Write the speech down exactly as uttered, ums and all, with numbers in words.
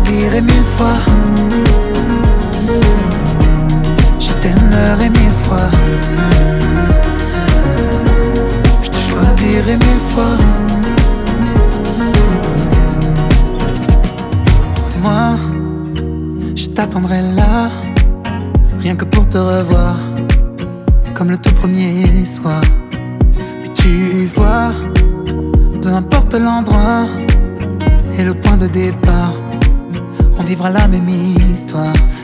choisirai mille fois. Je t'aimerai mille fois. Je te choisirai mille fois. Moi, je t'attendrai là, rien que pour te revoir, comme le tout premier soir. Mais tu vois, peu importe l'endroit et le point de départ, on vivra la même histoire.